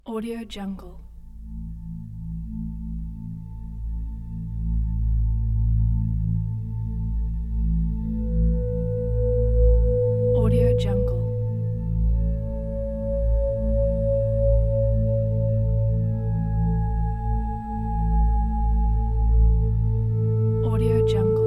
Audio Jungle. Audio Jungle. Audio Jungle.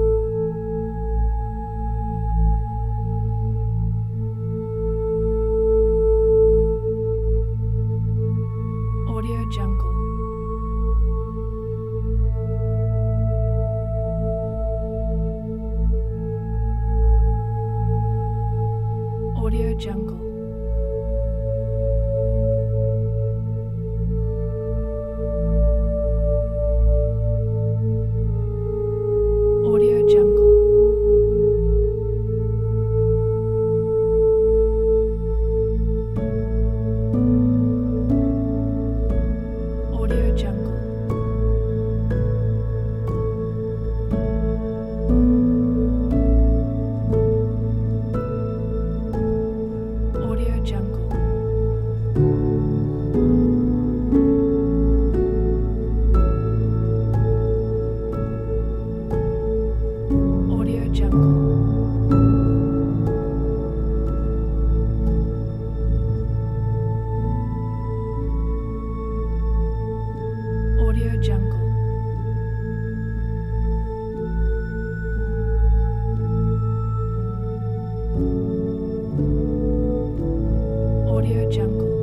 Audio Jungle. Audio Jungle. Audio Jungle. Audio Jungle. Audio Jungle. Audio Jungle. Audio Jungle. Audio Jungle.